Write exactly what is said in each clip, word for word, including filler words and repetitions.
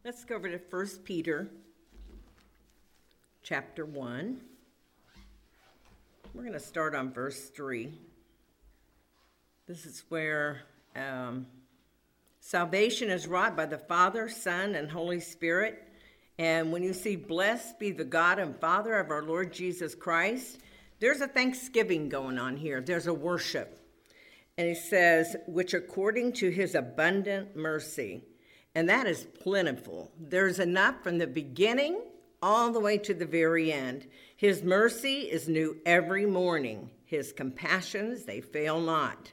Let's go over to First Peter chapter one. We're going to start on verse three. This is where um, salvation is wrought by the Father, Son, and Holy Spirit. And when you see blessed be the God and Father of our Lord Jesus Christ, there's a thanksgiving going on here. There's a worship. And he says, which according to his abundant mercy, and that is plentiful. There's enough from the beginning all the way to the very end. His mercy is new every morning. His compassions, they fail not.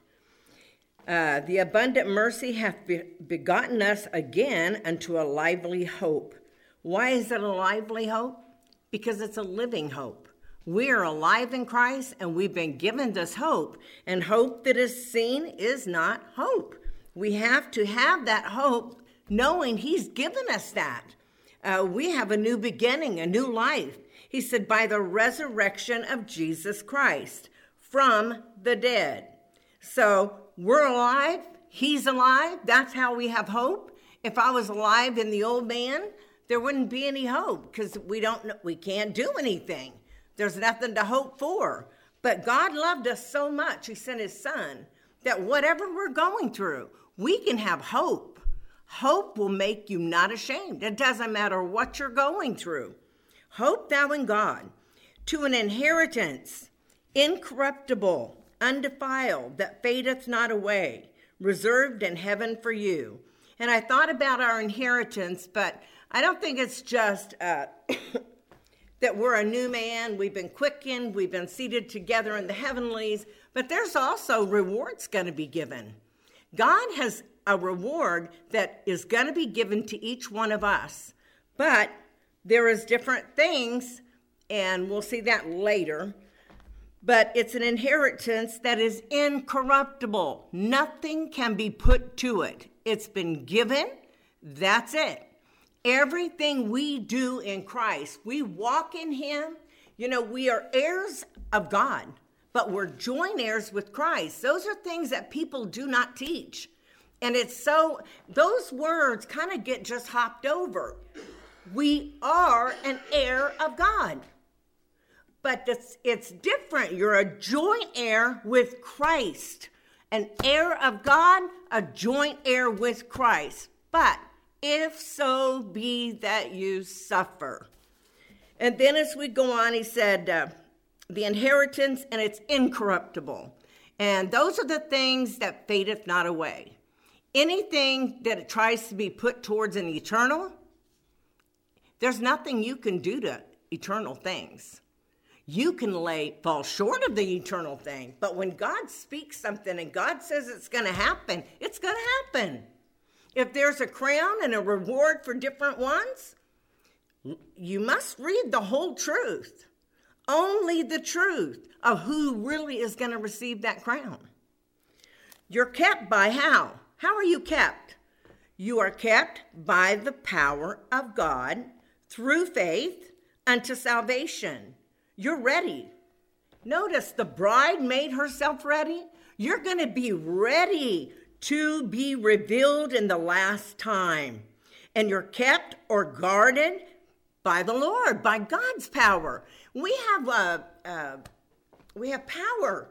Uh, the abundant mercy hath be- begotten us again unto a lively hope. Why is it a lively hope? Because it's a living hope. We are alive in Christ, and we've been given this hope. And hope that is seen is not hope. We have to have that hope knowing he's given us that. Uh, we have a new beginning, a new life. He said, by the resurrection of Jesus Christ from the dead. So we're alive. He's alive. That's how we have hope. If I was alive in the old man, there wouldn't be any hope because we don't, we can't do anything. There's nothing to hope for. But God loved us so much, he sent his son, that whatever we're going through, we can have hope. Hope will make you not ashamed. It doesn't matter what you're going through. Hope thou in God, to an inheritance, incorruptible, undefiled, that fadeth not away, reserved in heaven for you. And I thought about our inheritance, but I don't think it's just uh, that we're a new man, we've been quickened, we've been seated together in the heavenlies, but there's also rewards going to be given. God has a reward that is going to be given to each one of us. But there is different things, and we'll see that later. But it's an inheritance that is incorruptible. Nothing can be put to it. It's been given. That's it. Everything we do in Christ, we walk in him. You know, we are heirs of God, but we're joint heirs with Christ. Those are things that people do not teach. And it's so, those words kind of get just hopped over. We are an heir of God. But it's, it's different. You're a joint heir with Christ. An heir of God, a joint heir with Christ. But if so be that you suffer. And then as we go on, he said, uh, the inheritance, and it's incorruptible. And those are the things that fadeth not away. Anything that it tries to be put towards an eternal, there's nothing you can do to eternal things. You can lay fall short of the eternal thing, but when God speaks something and God says it's going to happen, it's going to happen. If there's a crown and a reward for different ones, you must read the whole truth. Only the truth of who really is going to receive that crown. You're kept by how? How are you kept? You are kept by the power of God through faith unto salvation. You're ready. Notice the bride made herself ready. You're going to be ready to be revealed in the last time. And you're kept or guarded by the Lord, by God's power. We have a, uh, we have power.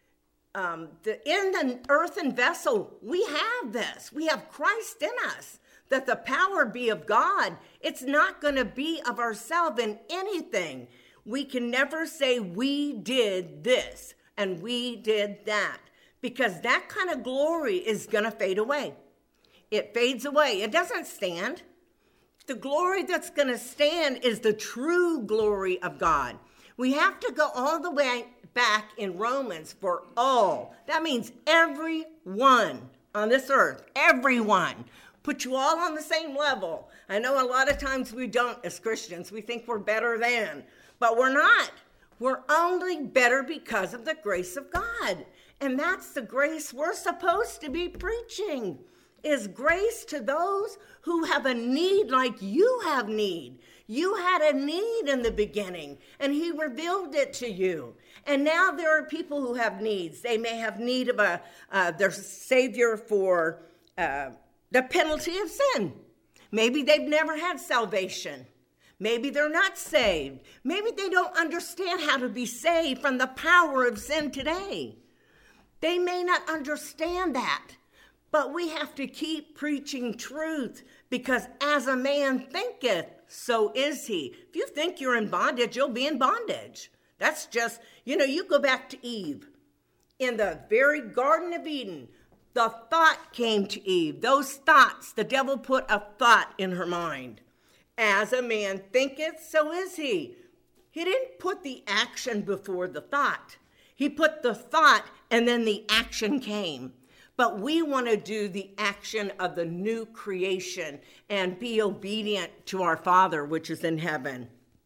Um, the, in the earthen vessel, we have this. We have Christ in us, that the power be of God. It's not going to be of ourselves in anything. We can never say we did this and we did that, because that kind of glory is going to fade away. It fades away. It doesn't stand. The glory that's going to stand is the true glory of God. We have to go all the way back in Romans for all. That means everyone on this earth, everyone. Put you all on the same level. I know a lot of times we don't as Christians. We think we're better than, but we're not. We're only better because of the grace of God. And that's the grace we're supposed to be preaching, is grace to those who have a need like you have need. You had a need in the beginning, and he revealed it to you. And now there are people who have needs. They may have need of a uh, their Savior for uh, the penalty of sin. Maybe they've never had salvation. Maybe they're not saved. Maybe they don't understand how to be saved from the power of sin today. They may not understand that, but we have to keep preaching truth, because as a man thinketh, so is he. If you think you're in bondage, you'll be in bondage. That's just, you know, you go back to Eve. In the very Garden of Eden, the thought came to Eve. Those thoughts, the devil put a thought in her mind. As a man thinketh, so is he. He didn't put the action before the thought. He put the thought and then the action came. But we want to do the action of the new creation and be obedient to our Father, which is in heaven.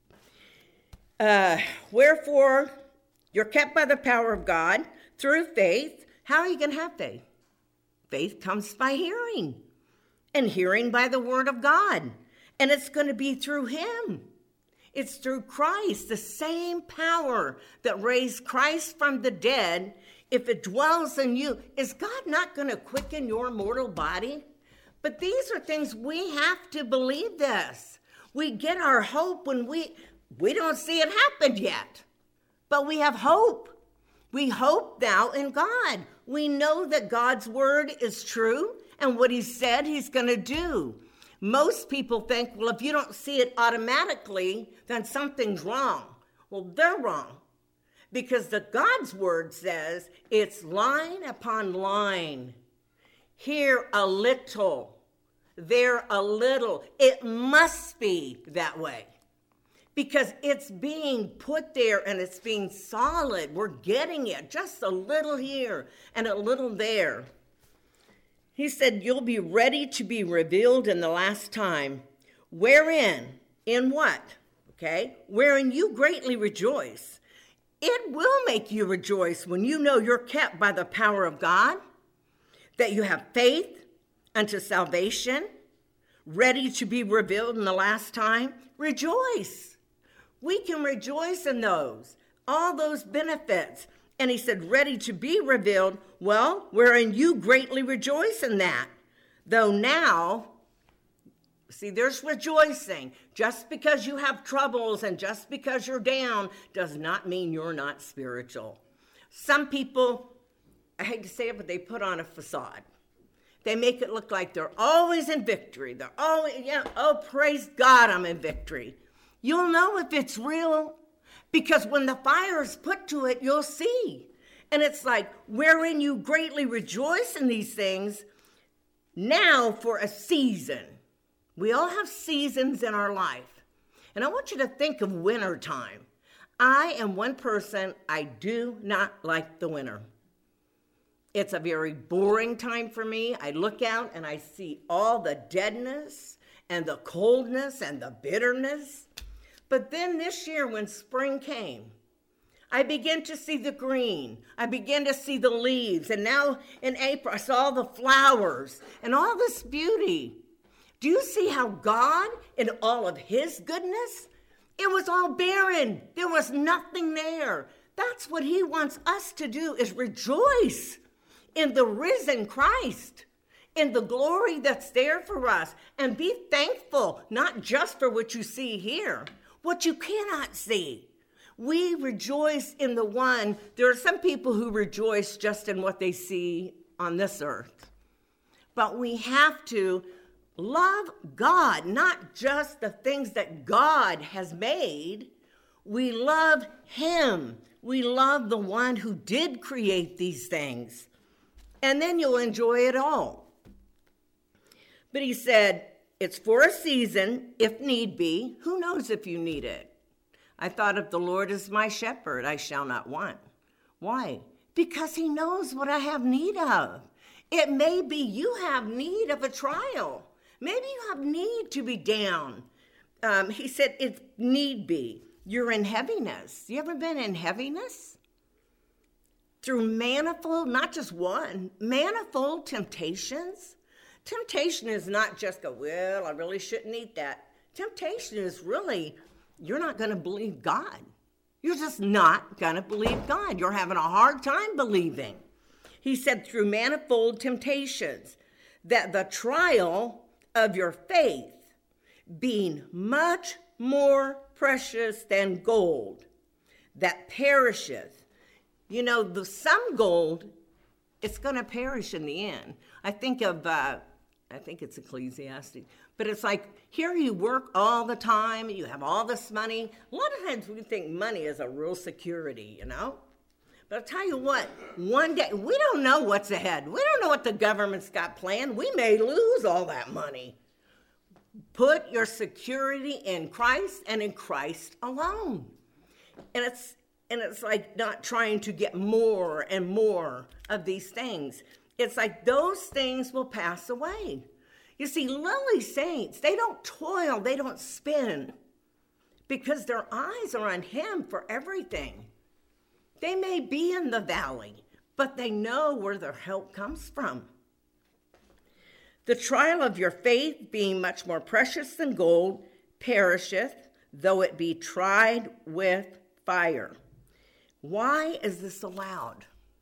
Uh, wherefore, you're kept by the power of God through faith. How are you going to have faith? Faith comes by hearing, and hearing by the word of God. And it's going to be through him. It's through Christ, the same power that raised Christ from the dead. If it dwells in you, is God not going to quicken your mortal body? But these are things we have to believe this. We get our hope when we, we don't see it happen yet. But we have hope. We hope now in God. We know that God's word is true and what he said he's going to do. Most people think, well, if you don't see it automatically, then something's wrong. Well, they're wrong. Because the God's word says it's line upon line. Here a little, there a little. It must be that way. Because it's being put there and it's being solid. We're getting it just a little here and a little there. He said, you'll be ready to be revealed in the last time. Wherein? In what? Okay? Wherein you greatly rejoice. It will make you rejoice when you know you're kept by the power of God, that you have faith unto salvation, ready to be revealed in the last time. Rejoice. We can rejoice in those, all those benefits. And he said, ready to be revealed. Well, wherein you greatly rejoice in that. Though now, see, there's rejoicing. Just because you have troubles and just because you're down does not mean you're not spiritual. Some people, I hate to say it, but they put on a facade. They make it look like they're always in victory. They're always, yeah, oh, praise God, I'm in victory. You'll know if it's real, because when the fire is put to it, you'll see. And it's like, wherein you greatly rejoice in these things, now for a season. We all have seasons in our life. And I want you to think of winter time. I am one person, I do not like the winter. It's a very boring time for me. I look out and I see all the deadness and the coldness and the bitterness. But then this year when spring came, I began to see the green. I began to see the leaves. And now in April, I saw the flowers and all this beauty. Do you see how God, in all of his goodness, it was all barren. There was nothing there. That's what he wants us to do, is rejoice in the risen Christ, in the glory that's there for us, and be thankful, not just for what you see here, what you cannot see. We rejoice in the one. There are some people who rejoice just in what they see on this earth. But we have to love God, not just the things that God has made. We love him. We love the one who did create these things. And then you'll enjoy it all. But he said, it's for a season, if need be. Who knows if you need it? I thought, if the Lord is my shepherd, I shall not want. Why? Because he knows what I have need of. It may be you have need of a trial. Maybe you have need to be down. Um, he said, if need be. You're in heaviness. You ever been in heaviness? Through manifold, not just one, manifold temptations. Temptation is not just go, well, I really shouldn't eat that. Temptation is really, you're not going to believe God. You're just not going to believe God. You're having a hard time believing. He said, through manifold temptations, that the trial of your faith, being much more precious than gold that perisheth. You know, the some gold, it's going to perish in the end. I think of, uh, I think it's Ecclesiastes, but it's like, here you work all the time, you have all this money. A lot of times we think money is a real security, you know? But I'll tell you what, one day, we don't know what's ahead. We don't know what the government's got planned. We may lose all that money. Put your security in Christ and in Christ alone. And it's and it's like not trying to get more and more of these things. It's like those things will pass away. You see, lowly saints, they don't toil, they don't spin, because their eyes are on him for everything. They may be in the valley, but they know where their help comes from. The trial of your faith, being much more precious than gold, perisheth, though it be tried with fire. Why is this allowed?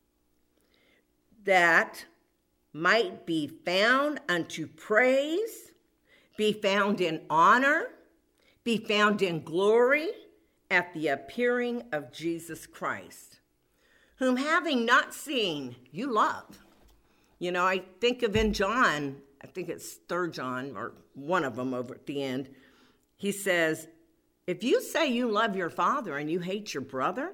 That might be found unto praise, be found in honor, be found in glory at the appearing of Jesus Christ, whom having not seen, you love. You know, I think of in John, I think it's third John, or one of them over at the end, he says, if you say you love your father and you hate your brother,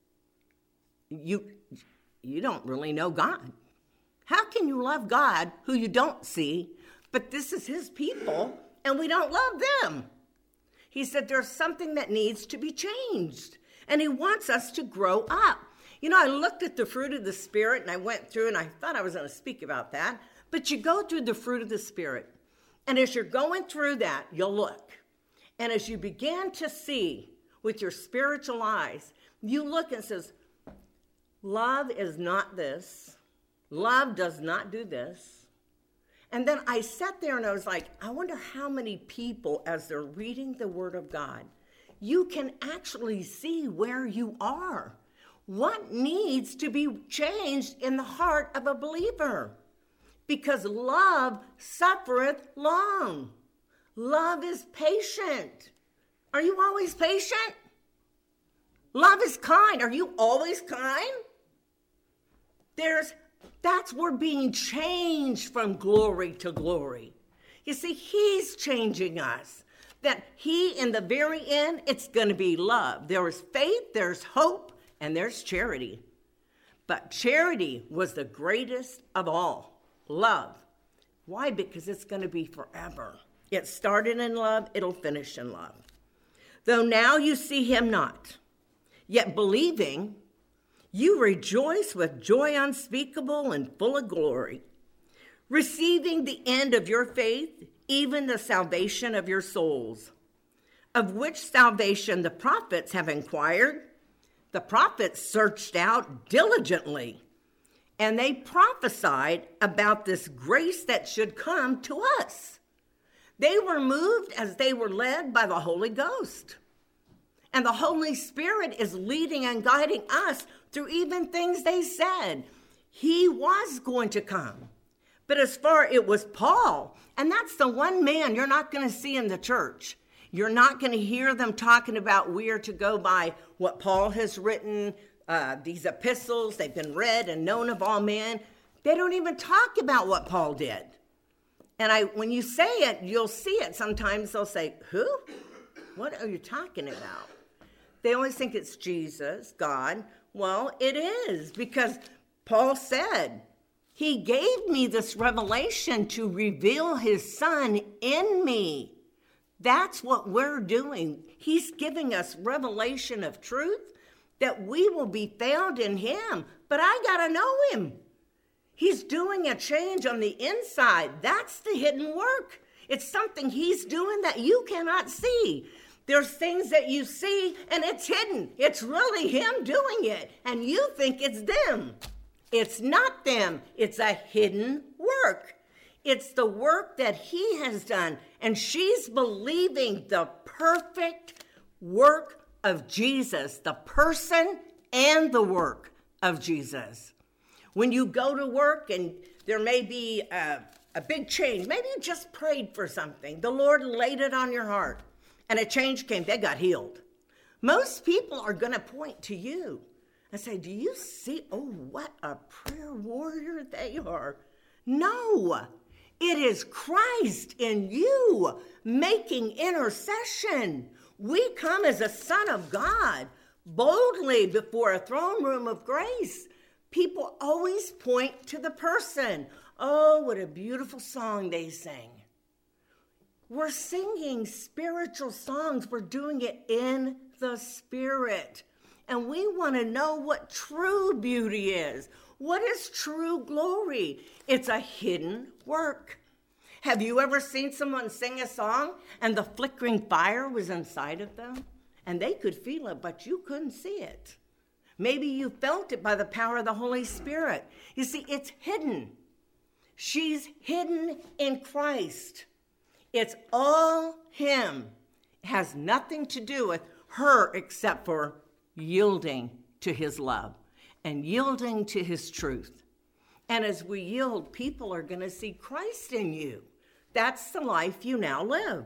you, you don't really know God. How can you love God who you don't see, but this is his people and we don't love them? He said there's something that needs to be changed, and he wants us to grow up. You know, I looked at the fruit of the Spirit, and I went through, and I thought I was going to speak about that, but you go through the fruit of the Spirit, and as you're going through that, you'll look. And as you begin to see with your spiritual eyes, you look and it says, love is not this. Love does not do this. And then I sat there and I was like, I wonder how many people, as they're reading the Word of God, you can actually see where you are. What needs to be changed in the heart of a believer? Because love suffereth long. Love is patient. Are you always patient? Love is kind. Are you always kind? There's That's we're being changed from glory to glory. You see, he's changing us. That he, in the very end, it's going to be love. There is faith, there's hope, and there's charity. But charity was the greatest of all. Love. Why? Because it's going to be forever. It started in love, it'll finish in love. Though now you see him not, yet believing, you rejoice with joy unspeakable and full of glory, receiving the end of your faith, even the salvation of your souls, of which salvation the prophets have inquired. The prophets searched out diligently, and they prophesied about this grace that should come to us. They were moved as they were led by the Holy Ghost. And the Holy Spirit is leading and guiding us through even things they said. He was going to come. But as far, it was Paul. And that's the one man you're not going to see in the church. You're not going to hear them talking about we are to go by what Paul has written, uh, these epistles. They've been read and known of all men. They don't even talk about what Paul did. And I, when you say it, you'll see it. Sometimes they'll say, who? What are you talking about? They always think it's Jesus, God. Well, it is, because Paul said, he gave me this revelation to reveal his son in me. That's what we're doing. He's giving us revelation of truth that we will be found in him. But I got to know him. He's doing a change on the inside. That's the hidden work. It's something he's doing that you cannot see. There's things that you see and it's hidden. It's really him doing it. And you think it's them. It's not them. It's a hidden work. It's the work that he has done. And she's believing the perfect work of Jesus, the person and the work of Jesus. When you go to work and there may be a, a big change. Maybe you just prayed for something. The Lord laid it on your heart, and a change came. They got healed. Most people are going to point to you and say, do you see, oh, what a prayer warrior they are. No, it is Christ in you making intercession. We come as a son of God boldly before a throne room of grace. People always point to the person. Oh, what a beautiful song they sang. We're singing spiritual songs. We're doing it in the Spirit. And we want to know what true beauty is. What is true glory? It's a hidden work. Have you ever seen someone sing a song and the flickering fire was inside of them? And they could feel it, but you couldn't see it. Maybe you felt it by the power of the Holy Spirit. You see, it's hidden. She's hidden in Christ. It's all Him. It has nothing to do with her except for yielding to His love and yielding to His truth. And as we yield, people are going to see Christ in you. That's the life you now live.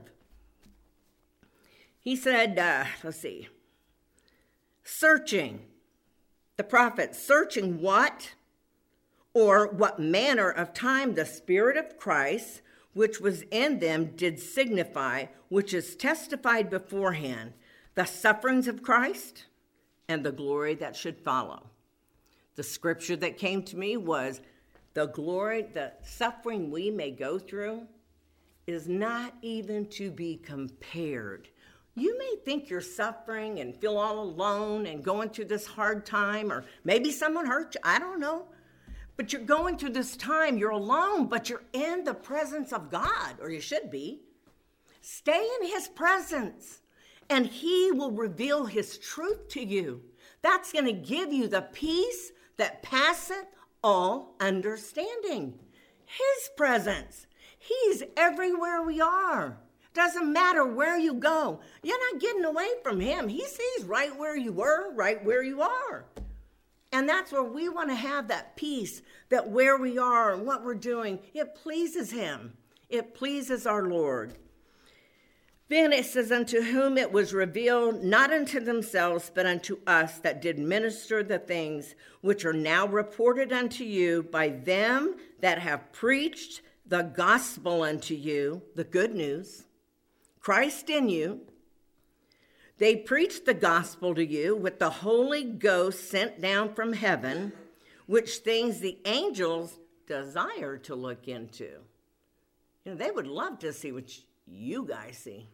He said, uh, let's see, searching, the prophet, searching what or what manner of time the Spirit of Christ, which was in them, did signify, which is testified beforehand, the sufferings of Christ and the glory that should follow. The scripture that came to me was, the glory, the suffering we may go through is not even to be compared. You may think you're suffering and feel all alone and going through this hard time, or maybe someone hurt you, I don't know. But you're going through this time, you're alone, but you're in the presence of God, or you should be. Stay in His presence, and He will reveal His truth to you. That's going to give you the peace that passeth all understanding. His presence. He's everywhere we are. Doesn't matter where you go. You're not getting away from Him. He sees right where you were, right where you are. And that's where we want to have that peace, that where we are and what we're doing, it pleases Him. It pleases our Lord. Then it says, unto whom it was revealed, not unto themselves, but unto us that did minister the things which are now reported unto you by them that have preached the gospel unto you, the good news, Christ in you. They preached the gospel to you with the Holy Ghost sent down from heaven, which things the angels desire to look into. You know, they would love to see what you guys see.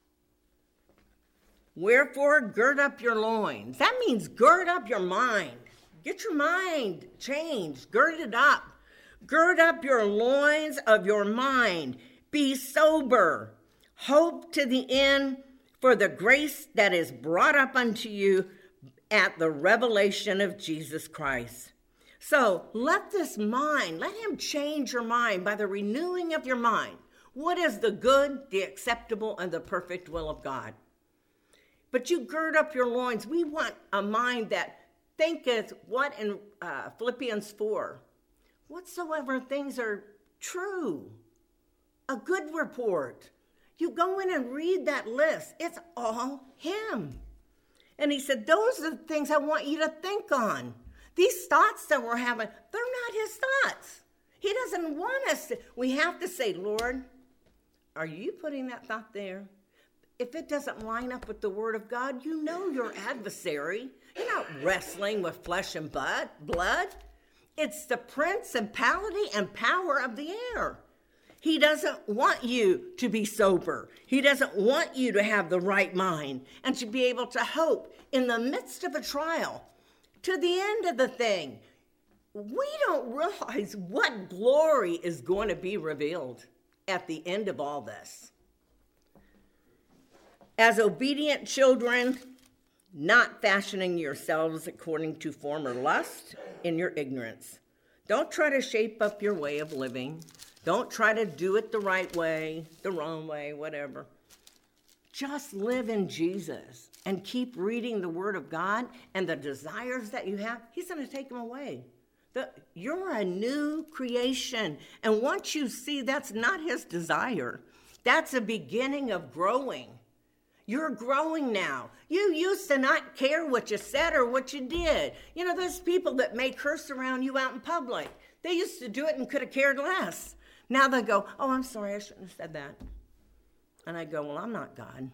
Wherefore, gird up your loins. That means gird up your mind. Get your mind changed. Gird it up. Gird up your loins of your mind. Be sober. Hope to the end for the grace that is brought up unto you at the revelation of Jesus Christ. So let this mind, let Him change your mind by the renewing of your mind. What is the good, the acceptable, and the perfect will of God? But you gird up your loins. We want a mind that thinketh what in uh, Philippians four, whatsoever things are true, a good report. You go in and read that list. It's all Him. And He said, those are the things I want you to think on. These thoughts that we're having, they're not His thoughts. He doesn't want us to. We have to say, Lord, are you putting that thought there? If it doesn't line up with the Word of God, you know your adversary. You're not wrestling with flesh and blood. It's the principality and power of the air. He doesn't want you to be sober. He doesn't want you to have the right mind and to be able to hope in the midst of a trial to the end of the thing. We don't realize what glory is going to be revealed at the end of all this. As obedient children, not fashioning yourselves according to former lust in your ignorance. Don't try to shape up your way of living. Don't try to do it the right way, the wrong way, whatever. Just live in Jesus and keep reading the Word of God, and the desires that you have, He's going to take them away. The, you're a new creation. And once you see that's not his desire, that's a beginning of growing. You're growing now. You used to not care what you said or what you did. You know, there's people that may curse around you out in public. They used to do it and could have cared less. Now they go, oh, I'm sorry, I shouldn't have said that. And I go, well, I'm not God.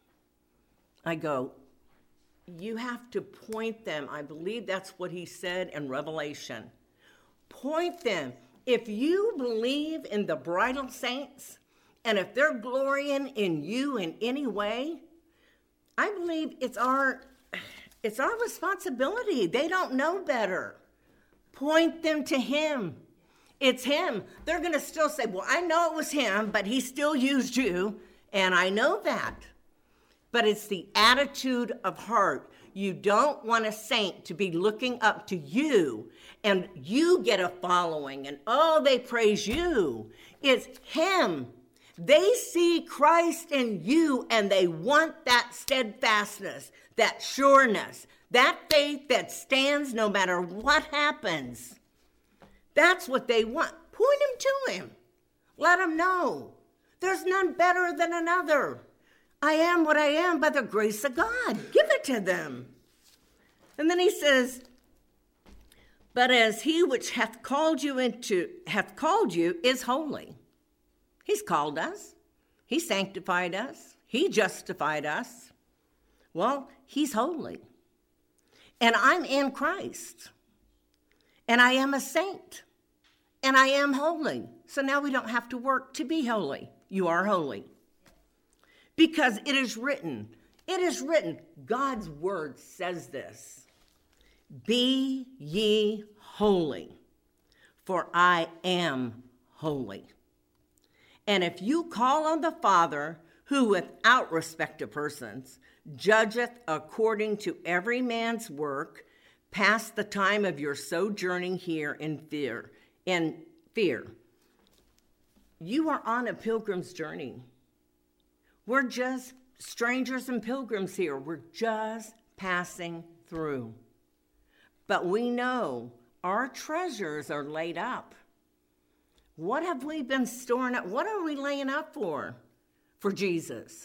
I go, you have to point them. I believe that's what he said in Revelation. Point them. If you believe in the bridal saints, and if they're glorying in you in any way, I believe it's our, it's our responsibility. They don't know better. Point them to him. It's him. They're going to still say, well, I know it was him, but he still used you, and I know that. But it's the attitude of heart. You don't want a saint to be looking up to you, and you get a following, and oh, they praise you. It's him. They see Christ in you, and they want that steadfastness, that sureness, that faith that stands no matter what happens. That's what they want. Point them to him. Let them know. There's none better than another. I am what I am by the grace of God. Give it to them. And then he says, but as he which hath called you into, hath called you is holy. He's called us. He sanctified us. He justified us. Well, he's holy. And I'm in Christ. And I am a saint. And I am holy. So now we don't have to work to be holy. You are holy. Because it is written, it is written, God's word says this. Be ye holy, for I am holy. And if you call on the Father, who without respect of persons, judgeth according to every man's work, pass the time of your sojourning here in fear, in fear. You are on a pilgrim's journey. We're just strangers and pilgrims here. We're just passing through. But we know our treasures are laid up. What have we been storing up? What are we laying up for? For Jesus.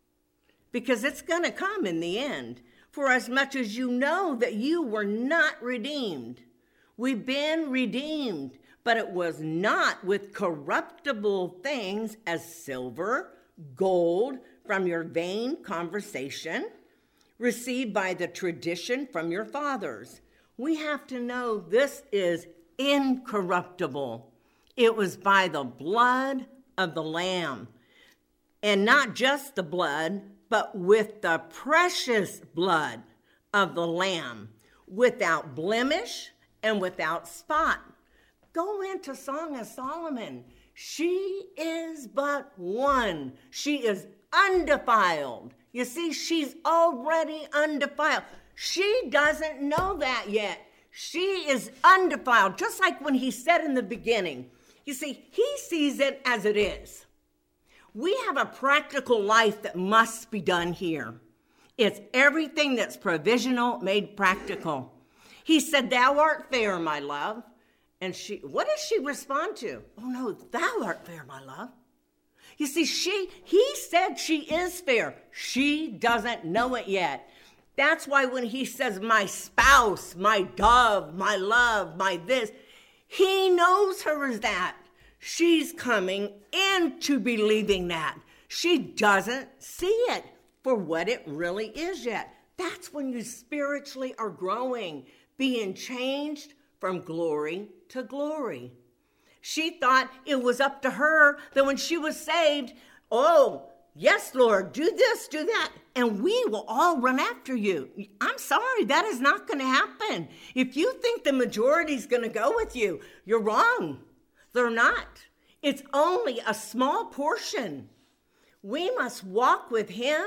Because it's going to come in the end. For as much as you know that you were not redeemed. We've been redeemed, but it was not with corruptible things as silver, gold from your vain conversation, received by the tradition from your fathers. We have to know this is incorruptible. It was by the blood of the Lamb. And not just the blood, but with the precious blood of the Lamb, without blemish and without spot. Go into Song of Solomon. She is but one. She is undefiled. You see, she's already undefiled. She doesn't know that yet. She is undefiled, just like when he said in the beginning. You see, he sees it as it is. We have a practical life that must be done here. It's everything that's provisional made practical. He said, thou art fair, my love. And she, what does she respond to? Oh no, thou art fair, my love. You see, she, he said she is fair. She doesn't know it yet. That's why when he says, my spouse, my dove, my love, my this, he knows her as that. She's coming into believing that. She doesn't see it for what it really is yet. That's when you spiritually are growing, being changed from glory to glory. She thought it was up to her that when she was saved, oh, yes, Lord, do this, do that, and we will all run after you. I'm sorry, that is not going to happen. If you think the majority is going to go with you, you're wrong. They're not. It's only a small portion. We must walk with him,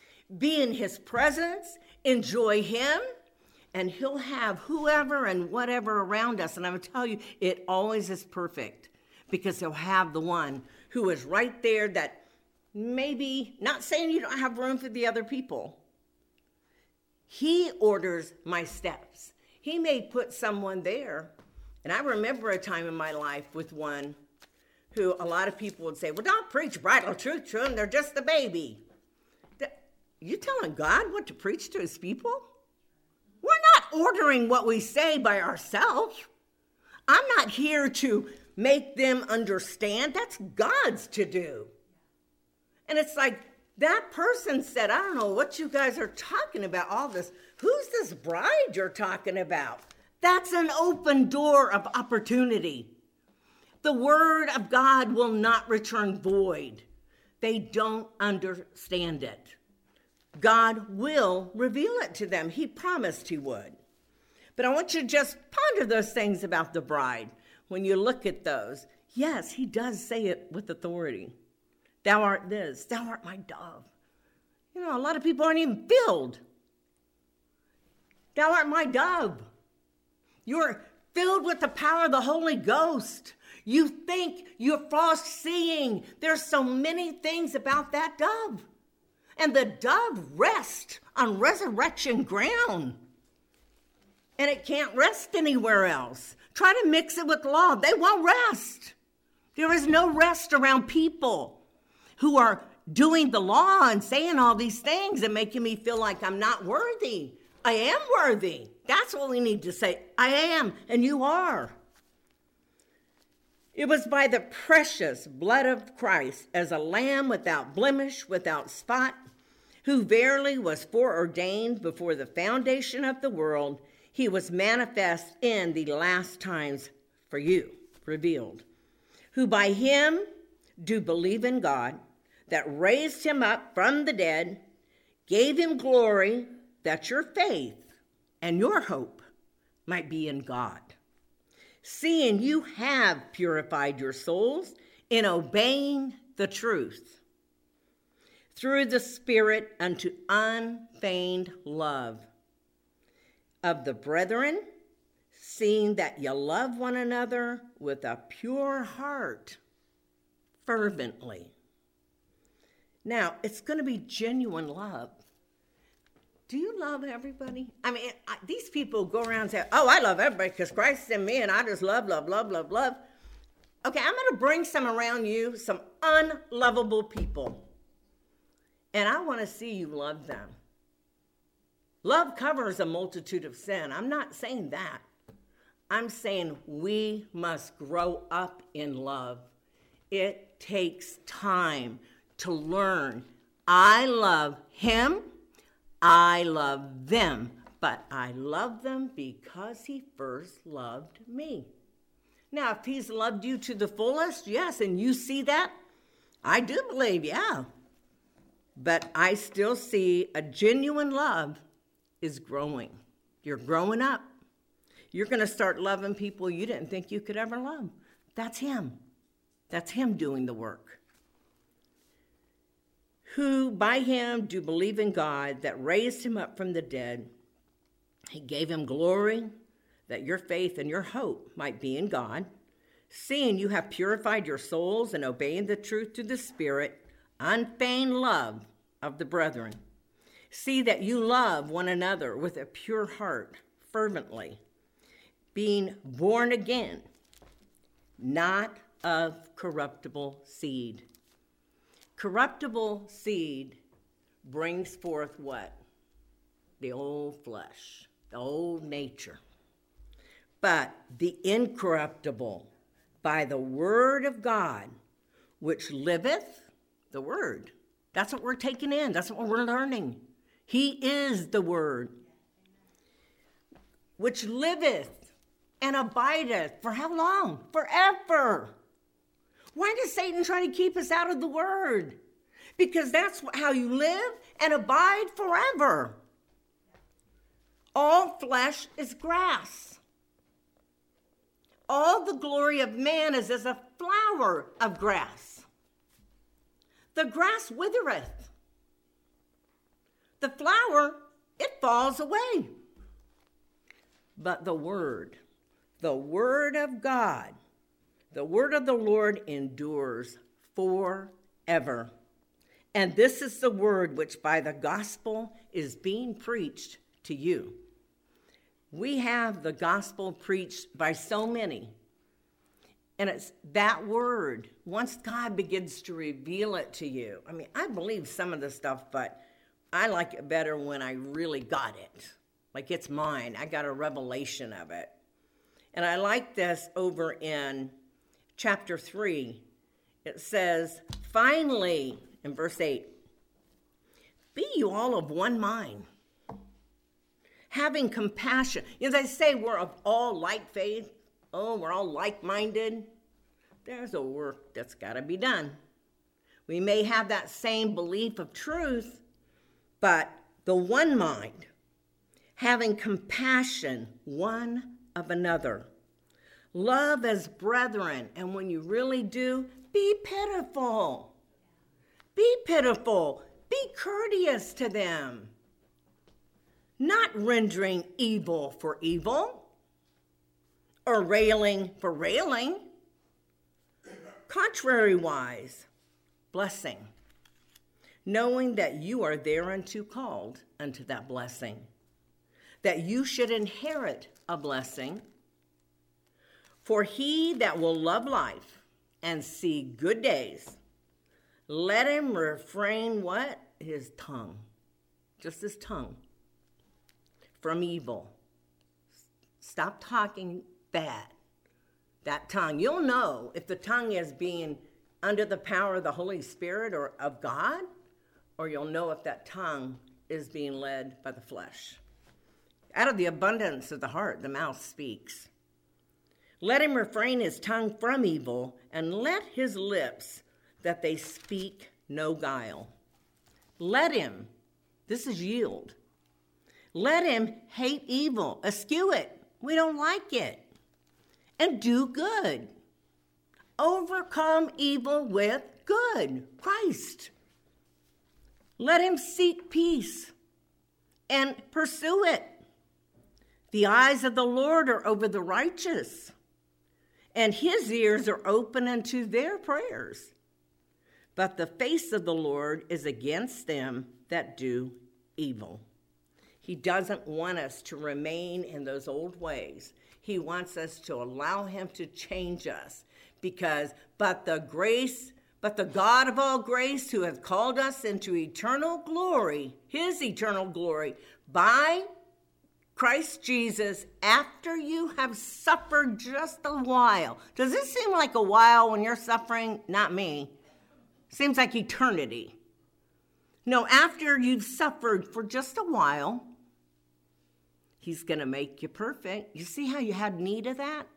be in his presence, enjoy him, and he'll have whoever and whatever around us. And I will tell you, it always is perfect because he'll have the one who is right there that maybe, not saying you don't have room for the other people. He orders my steps. He may put someone there And I remember a time in my life with one who a lot of people would say, well, don't preach bridal truth to them. They're just a baby. You telling God what to preach to his people? We're not ordering what we say by ourselves. I'm not here to make them understand. That's God's to do. And it's like that person said, I don't know what you guys are talking about, all this. Who's this bride you're talking about? That's an open door of opportunity. The word of God will not return void. They don't understand it. God will reveal it to them. He promised he would. But I want you to just ponder those things about the bride. When you look at those, yes, he does say it with authority. Thou art this, thou art my dove. You know, a lot of people aren't even filled. Thou art my dove. You're filled with the power of the Holy Ghost. You think you're far-seeing. There's so many things about that dove. And the dove rests on resurrection ground. And it can't rest anywhere else. Try to mix it with law. They won't rest. There is no rest around people who are doing the law and saying all these things and making me feel like I'm not worthy. I am worthy. That's what we need to say. I am, and you are. It was by the precious blood of Christ, as a lamb without blemish, without spot, who verily was foreordained before the foundation of the world, he was manifest in the last times for you, revealed, who by him do believe in God, that raised him up from the dead, gave him glory, that your faith and your hope might be in God. Seeing you have purified your souls in obeying the truth, through the Spirit unto unfeigned love of the brethren, seeing that you love one another with a pure heart, fervently. Now, it's going to be genuine love. Do you love everybody? I mean, I, these people go around and say, oh, I love everybody because Christ is in me and I just love, love, love, love, love. Okay, I'm going to bring some around you, some unlovable people. And I want to see you love them. Love covers a multitude of sin. I'm not saying that. I'm saying we must grow up in love. It takes time to learn. I love him. I love them. But I love them because he first loved me. Now, if he's loved you to the fullest, yes, and you see that, I do believe, yeah. But I still see a genuine love is growing. You're growing up. You're going to start loving people you didn't think you could ever love. That's him. That's him doing the work. Who by him do believe in God, that raised him up from the dead. He gave him glory, that your faith and your hope might be in God. Seeing you have purified your souls and obeying the truth through the Spirit, unfeigned love of the brethren. See that you love one another with a pure heart, fervently, being born again, not of corruptible seed. Corruptible seed brings forth what? The old flesh, the old nature. But the incorruptible, by the word of God, which liveth, the word. That's what we're taking in. That's what we're learning. He is the word, which liveth and abideth. For how long? Forever. Why does Satan try to keep us out of the word? Because that's how you live and abide forever. All flesh is grass. All the glory of man is as a flower of grass. The grass withereth. The flower, it falls away. But the word, the word of God, the word of the Lord endures forever. And this is the word which by the gospel is being preached to you. We have the gospel preached by so many. And it's that word, once God begins to reveal it to you. I mean, I believe some of the stuff, but I like it better when I really got it. Like it's mine. I got a revelation of it. And I like this over in chapter three. It says, finally, in verse eight, be you all of one mind, having compassion. You know, they say we're of all like faith. Oh, we're all like-minded. There's a work that's got to be done. We may have that same belief of truth, but the one mind, having compassion one of another. Love as brethren, and when you really do, be pitiful. Be pitiful. Be courteous to them. Not rendering evil for evil, or railing for railing. Contrariwise, blessing, knowing that you are thereunto called unto that blessing, that you should inherit a blessing. For he that will love life and see good days, let him refrain what? His tongue, just his tongue, from evil. Stop talking bad. That tongue, you'll know if the tongue is being under the power of the Holy Spirit or of God, or you'll know if that tongue is being led by the flesh. Out of the abundance of the heart, the mouth speaks. Let him refrain his tongue from evil, and let his lips, that they speak no guile. Let him, this is yield. Let him hate evil, eschew it. We don't like it. And do good. Overcome evil with good, Christ. Let him seek peace and pursue it. The eyes of the Lord are over the righteous, and his ears are open unto their prayers. But the face of the Lord is against them that do evil. He doesn't want us to remain in those old ways. He wants us to allow him to change us, because, but the grace, but the God of all grace, who has called us into eternal glory, his eternal glory, by Christ Jesus, after you have suffered just a while. Does this seem like a while when you're suffering? Not me. Seems like eternity. No, after you've suffered for just a while, he's going to make you perfect. You see how you had need of that?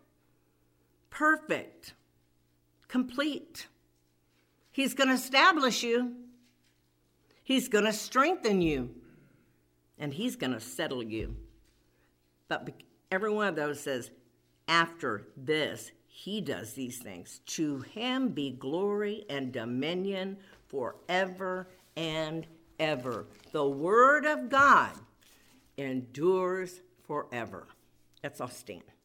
Perfect. Complete. He's going to establish you. He's going to strengthen you. And he's going to settle you. But every one of those says, after this, he does these things. To him be glory and dominion forever and ever. The word of God endures forever. Let's all stand.